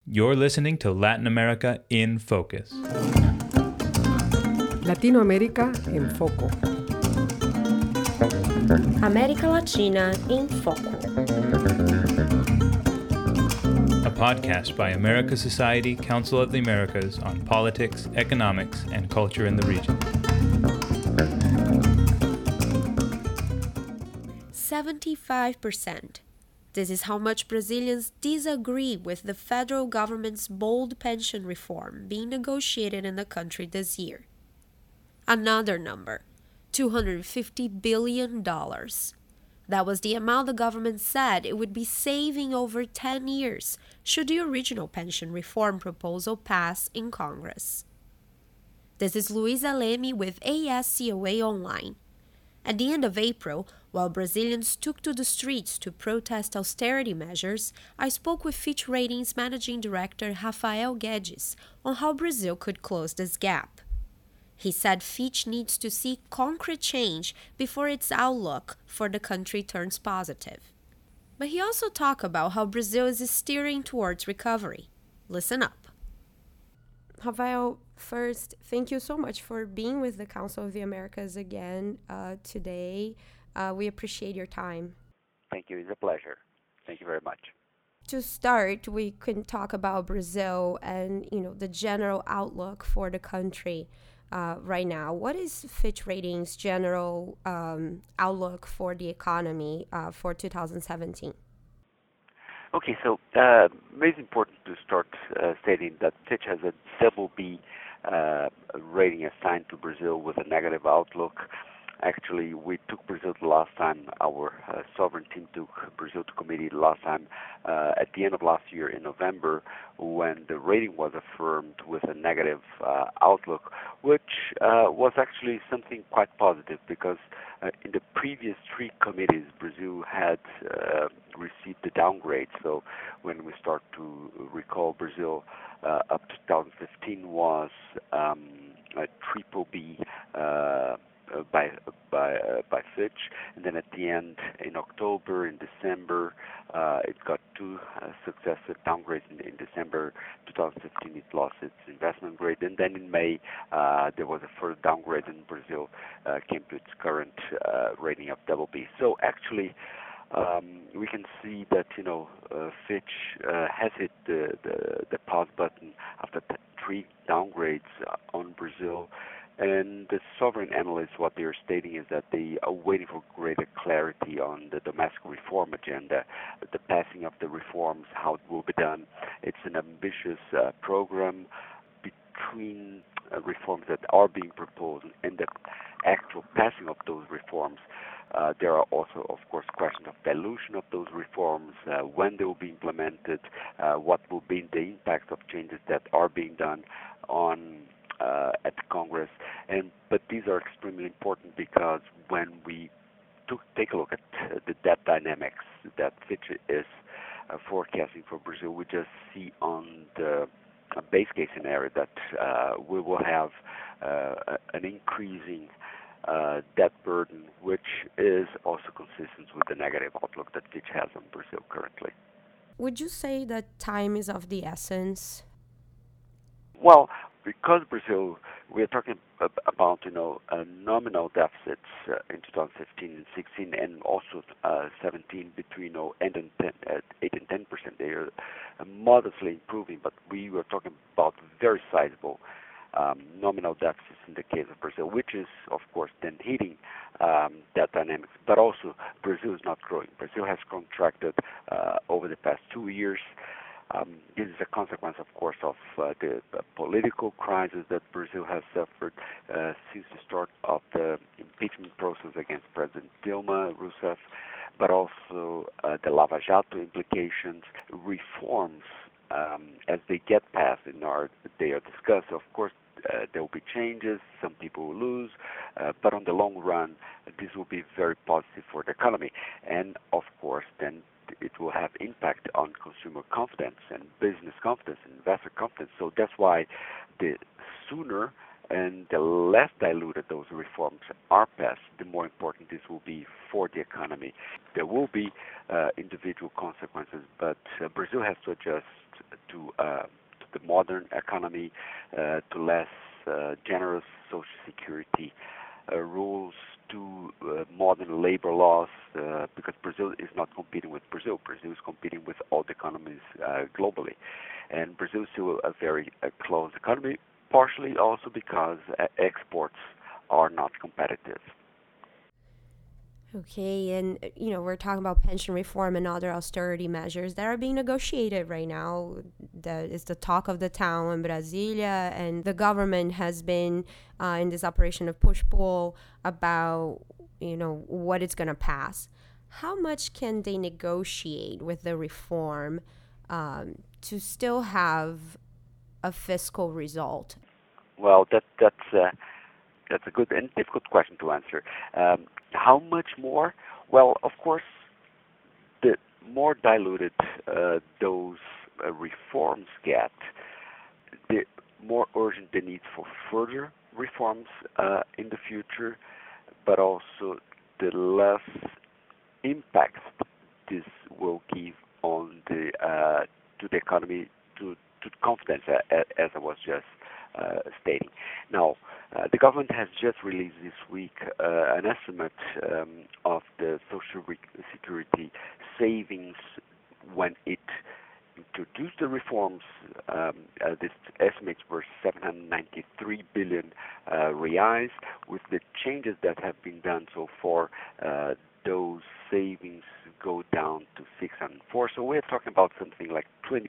You're listening to Latin America in Focus. Latinoamérica en Foco. América Latina em Foco. A podcast by America Society, Council of the Americas on politics, economics, and culture in the region. 75%. This is how much Brazilians disagree with the federal government's bold pension reform being negotiated in the country this year. Another number, $250 billion. That was the amount the government said it would be saving over 10 years should the original pension reform proposal pass in Congress. This is Luisa Leme with ASCOA Online. At the end of April, while Brazilians took to the streets to protest austerity measures, I spoke with Fitch Ratings Managing Director Rafael Guedes on how Brazil could close this gap. He said Fitch needs to see concrete change before its outlook for the country turns positive. But he also talked about how Brazil is steering towards recovery. Listen up. Rafael, first, thank you so much for being with the Council of the Americas again today. We appreciate your time. Thank you. It's a pleasure. Thank you very much. To start, we can talk about Brazil and the general outlook for the country right now. What is Fitch Ratings' general outlook for the economy for 2017? Okay, so it's important to start stating that Fitch has a double B rating assigned to Brazil with a negative outlook. Actually, we took Brazil the last time, our sovereign team took Brazil to committee the last time at the end of last year in November, when the rating was affirmed with a negative outlook, which was actually something quite positive because in the previous three committees, Brazil had received the downgrade. So when we start to recall, Brazil up to 2015 was a triple B by Fitch, and then at the end, in October, in December, it got two successive downgrades. In December 2015, it lost its investment grade, and then in May, there was a further downgrade, and Brazil came to its current rating of double B. So actually, we can see that Fitch has hit the pause button after the three downgrades on Brazil. And the sovereign analysts, what they are stating is that they are waiting for greater clarity on the domestic reform agenda, the passing of the reforms, how it will be done. It's an ambitious program between reforms that are being proposed and the actual passing of those reforms. There are also, of course, questions of dilution of those reforms, when they will be implemented, what will be the impact of changes that are being done on at Congress, but these are extremely important because when we take a look at the debt dynamics that Fitch is forecasting for Brazil, we just see on the base case scenario that we will have an increasing debt burden, which is also consistent with the negative outlook that Fitch has on Brazil currently. Would you say that time is of the essence? Well, because Brazil, we are talking about nominal deficits in 2015 and 16, and also 17 between 8 and 10%. They are modestly improving, but we were talking about very sizable nominal deficits in the case of Brazil, which is, of course, then hitting that dynamics. But also, Brazil is not growing. Brazil has contracted over the past 2 years. This is a consequence, of course, of the political crisis that Brazil has suffered since the start of the impeachment process against President Dilma Rousseff, but also the Lava Jato implications, reforms as they get passed and they are discussed. Of course, there will be changes, some people will lose, but on the long run, this will be very positive for the economy. And, of course, then it will have impact on consumer confidence and business confidence and investor confidence. So that's why the sooner and the less diluted those reforms are passed, the more important this will be for the economy. There will be individual consequences, but Brazil has to adjust to the modern economy, to less generous social security rules, to modern labor laws, because Brazil is not competing with Brazil. Brazil is competing with all the economies globally. And Brazil is still a very closed economy, partially also because exports are not competitive. Okay, and we're talking about pension reform and other austerity measures that are being negotiated right now. That is the talk of the town in Brasilia, and the government has been in this operation of push-pull about, what it's going to pass. How much can they negotiate with the reform to still have a fiscal result? Well, that's a good and difficult question to answer. How much more? Well, of course, the more diluted those reforms get, the more urgent the need for further reforms in the future, but also the less impact this will give on the to the economy, to confidence, as I was just stating. Now, the government has just released this week an estimate of the Social Security savings when it introduced the reforms. These estimates were 793 billion reais. With the changes that have been done so far, those savings go down to 604. So we're talking about something like 20%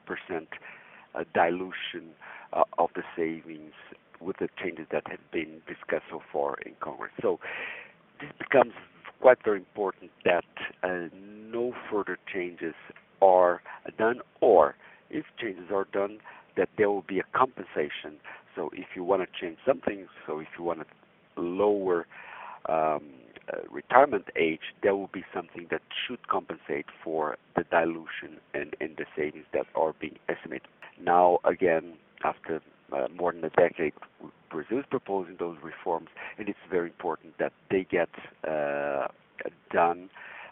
dilution of the savings with the changes that have been discussed so far in Congress. So this becomes quite very important that no further changes are done, or if changes are done, that there will be a compensation. So if you want to change something, so if you want to lower retirement age, there will be something that should compensate for the dilution and the savings that are being estimated. Now, again, after more than a decade, Brazil is proposing those reforms, and it's very important that they get done.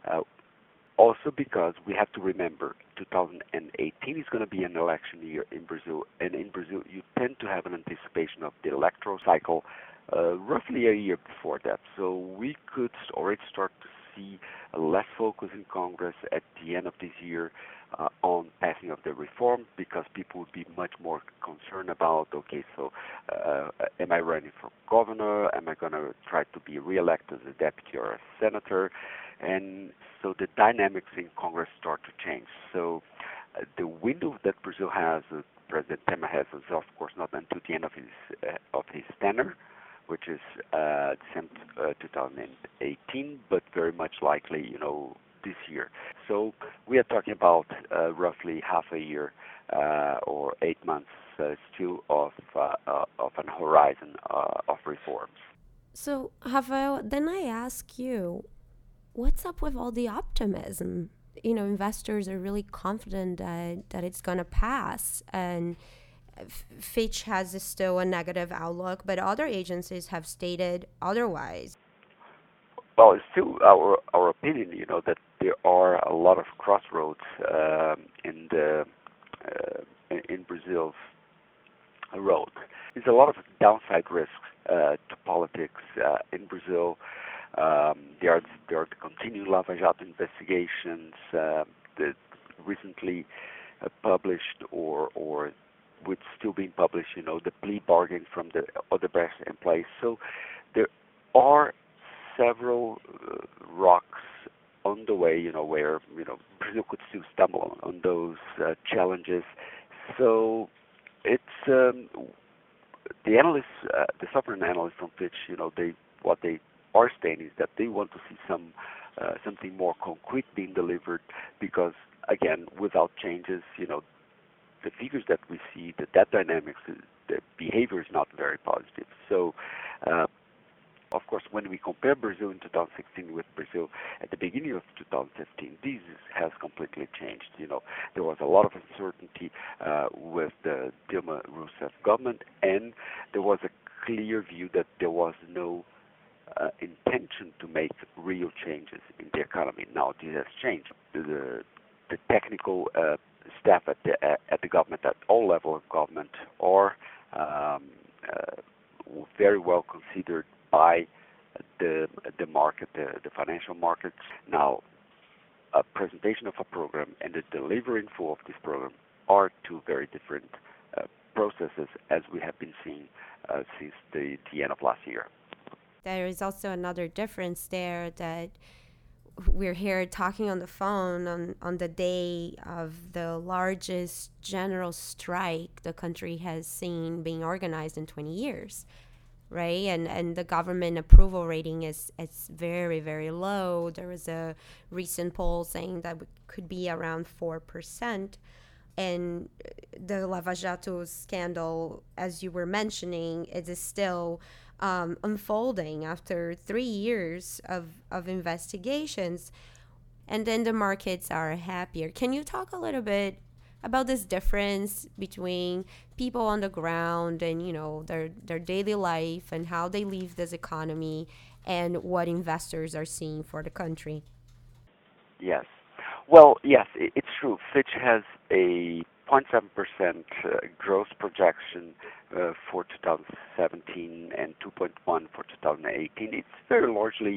Also because we have to remember 2018 is going to be an election year in Brazil, and in Brazil you tend to have an anticipation of the electoral cycle roughly a year before that. So we could already start to see less focus in Congress at the end of this year on passing of the reform, because people would be much more concerned about, okay, so am I running for governor? Am I going to try to be reelected as a deputy or a senator? And so the dynamics in Congress start to change. So the window that Brazil has, President Temer has, is of course not until the end of his tenure, which is December 2018, but very much likely, this year. So we are talking about roughly half a year or 8 months still of an horizon of reforms. So, Rafael, then I ask you, what's up with all the optimism? Investors are really confident that it's going to pass, and Fitch has still a negative outlook, but other agencies have stated otherwise. Well, it's still our opinion, that there are a lot of crossroads in Brazil's road. There's a lot of downside risks to politics in Brazil. There are the continued Lava Jato investigations, the recently published or would still being published, the plea bargain from the Odebrecht employees. So there are several rocks on the way, where Brazil could still stumble on those challenges. So it's the analysts, the sovereign analysts from Fitch, what they are stating is that they want to see something more concrete being delivered, because again, without changes, the figures that we see, that dynamics, the behavior is not very positive. So. Of course, when we compare Brazil in 2016 with Brazil at the beginning of 2015, this has completely changed. There was a lot of uncertainty with the Dilma Rousseff government, and there was a clear view that there was no intention to make real changes in the economy. Now this has changed. The technical staff at the government, at all level of government, are um, very well considered by the market, the financial markets. Now, a presentation of a program and the delivery in full of this program are two very different processes, as we have been seeing since the end of last year. There is also another difference there, that we're here talking on the phone on the day of the largest general strike the country has seen being organized in 20 years, right? And the government approval rating is very, very low. There was a recent poll saying that it could be around 4%. And the Lava Jato scandal, as you were mentioning, it is still unfolding after 3 years of investigations. And then the markets are happier. Can you talk a little bit about this difference between people on the ground and, you know, their daily life and how they leave this economy and what investors are seeing for the country? Yes. Well, yes, it's true. Fitch has a 0.7% growth projection for 2017 and 2.1 for 2018. It's very largely,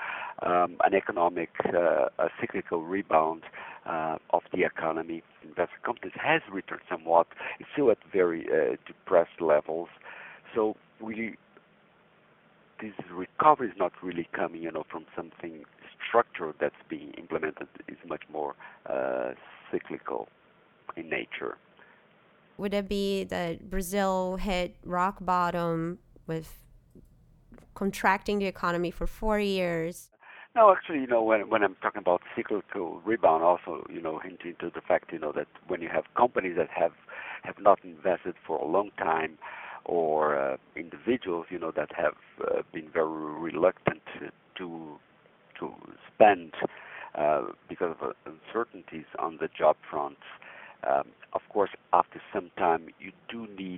an economic, a cyclical rebound of the economy. Investment confidence has returned somewhat. It's still at very depressed levels. So really, this recovery is not really coming, from something structural that's being implemented. Is much more cyclical in nature. Would it be that Brazil hit rock bottom with contracting the economy for 4 years? No, actually, when I'm talking about cyclical rebound, also, hinting to the fact, that when you have companies that have not invested for a long time, or individuals, that have been very reluctant to spend because of uncertainties on the job front. Of course, after some time, you do need,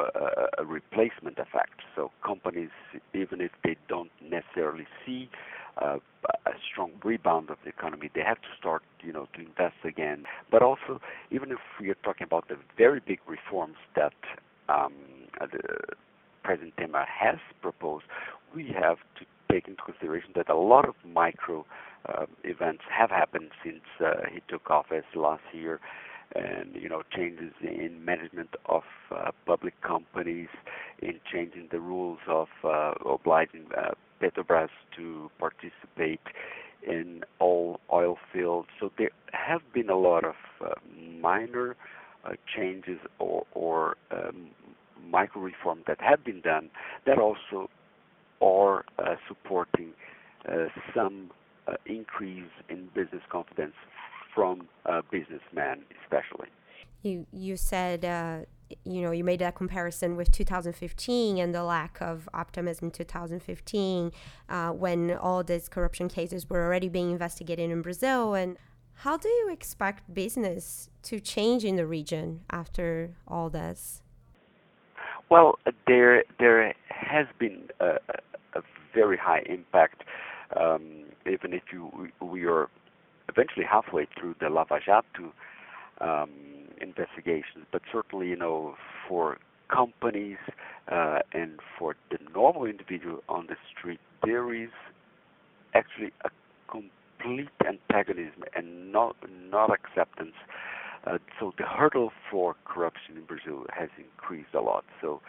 a replacement effect. So companies, even if they don't necessarily see a strong rebound of the economy, they have to start, to invest again. But also, even if we are talking about the very big reforms that the President Temer has proposed, we have to take into consideration that a lot of micro events have happened since he took office last year, and changes in management of public companies, in changing the rules of obliging Petrobras to participate in all oil fields. So there have been a lot of minor changes or micro reforms that have been done that also are supporting some increase in business confidence from businessmen, especially. You said you made that comparison with 2015 and the lack of optimism in 2015 when all these corruption cases were already being investigated in Brazil. And how do you expect business to change in the region after all this? Well, there has been a very high impact, even if we are eventually halfway through the Lava Jato investigations, but certainly, for companies and for the normal individual on the street, there is actually a complete antagonism and not acceptance. So the hurdle for corruption in Brazil has increased a lot. So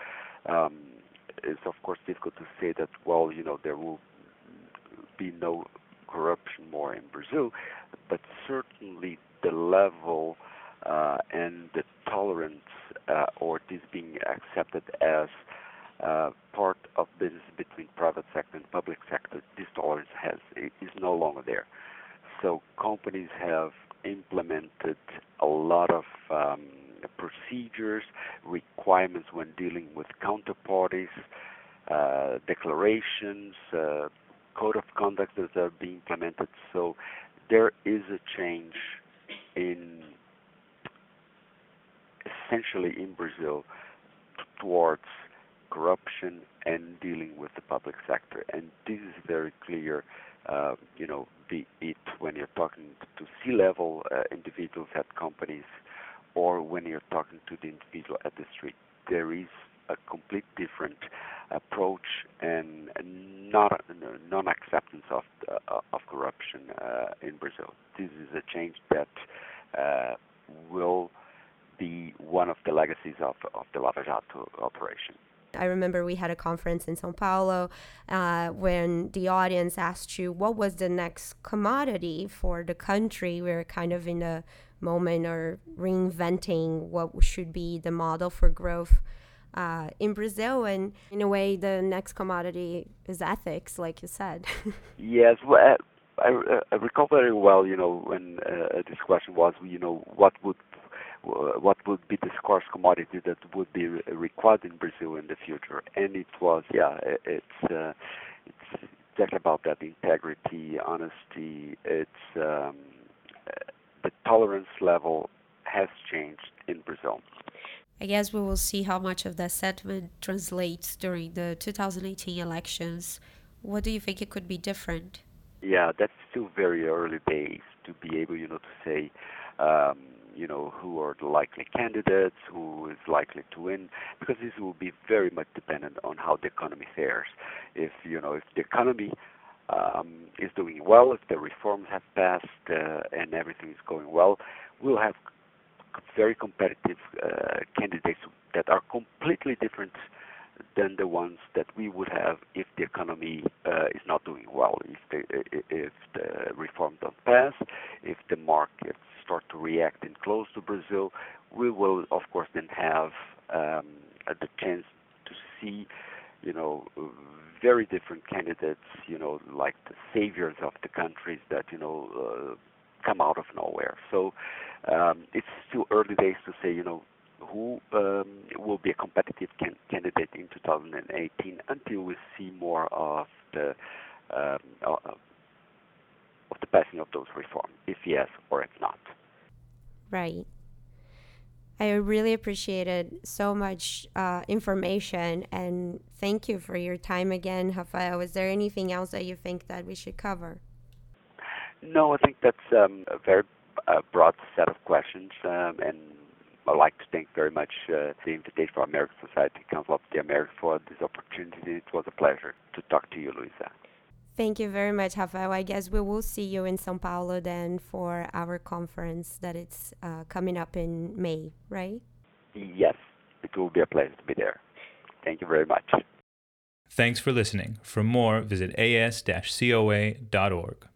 it's of course difficult to say that, there will be no corruption more in Brazil, but certainly the level and the tolerance or this being accepted as part of business between private sector and public sector, this tolerance is no longer there. So companies have implemented a lot of procedures, requirements when dealing with counterparties, declarations, code of conduct that are being implemented. So there is a change essentially in Brazil towards corruption and dealing with the public sector. And this is very clear, be it when you're talking to C-level individuals at companies or when you're talking to the individual at the street. There is a complete different approach and non-acceptance of corruption in Brazil. This is a change that will be one of the legacies of the Lava Jato operation. I remember we had a conference in São Paulo when the audience asked you what was the next commodity for the country. We were kind of in a moment or reinventing what should be the model for growth in Brazil. And in a way, the next commodity is ethics, like you said. Yes, well, I recall very well, when this question was, what would be the scarce commodity that would be required in Brazil in the future? And it was, it's exactly about that: integrity, honesty. It's the tolerance level has changed in Brazil. I guess we will see how much of that sentiment translates during the 2018 elections. What do you think it could be different? Yeah, that's still very early days to be able, to say, who are the likely candidates, who is likely to win, because this will be very much dependent on how the economy fares. If the economy is doing well, if the reforms have passed and everything is going well, we'll have very competitive candidates that are completely different than the ones that we would have if the economy is not doing well, if the reforms don't pass, if the markets start to react and close to Brazil. We will, of course, then have the chance to see, very different candidates, like the saviors of the countries that, come out of nowhere. So it's still early days to say, who will be a competitive candidate in 2018 until we see more of the passing of those reforms, if yes or if not. Right. I really appreciated so much information, and thank you for your time again, Rafael. Is there anything else that you think that we should cover? No, I think that's a very broad set of questions, and I'd like to thank very much the invitation for American Society, Council of the Americas, for this opportunity. It was a pleasure to talk to you, Luisa. Thank you very much, Rafael. I guess we will see you in São Paulo then for our conference that it's coming up in May, right? Yes, it will be a pleasure to be there. Thank you very much. Thanks for listening. For more, visit as-coa.org.